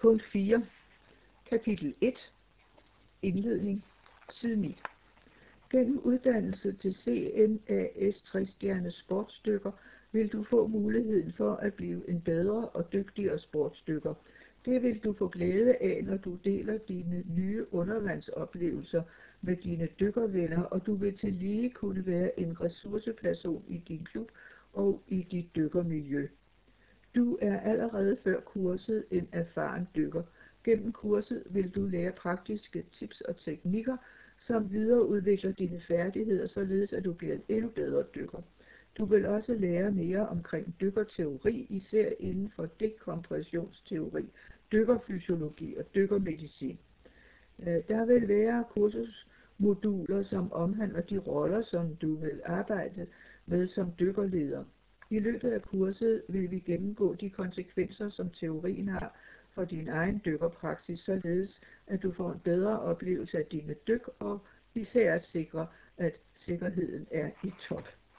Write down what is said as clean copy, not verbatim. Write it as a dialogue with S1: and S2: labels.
S1: Punkt 4. Kapitel 1. Indledning. Side 9. Gennem uddannelse til CMAS 3-stjernes sportsdykker vil du få muligheden for at blive en bedre og dygtigere sportsdykker. Det vil du få glæde af, når du deler dine nye undervandsoplevelser med dine dykkervenner, og du vil tillige kunne være en ressourceperson i din klub og i dit dykkermiljø. Du er allerede før kurset en erfaren dykker. Gennem kurset vil du lære praktiske tips og teknikker, som videreudvikler dine færdigheder, således at du bliver en endnu bedre dykker. Du vil også lære mere omkring dykkerteori, især inden for dekompressionsteori, dykkerfysiologi og dykkermedicin. Der vil være kursusmoduler, som omhandler de roller, som du vil arbejde med som dykkerleder. I løbet af kurset vil vi gennemgå de konsekvenser, som teorien har for din egen dykkerpraksis, således at du får en bedre oplevelse af dine dyk, og især at sikre, at sikkerheden er i top.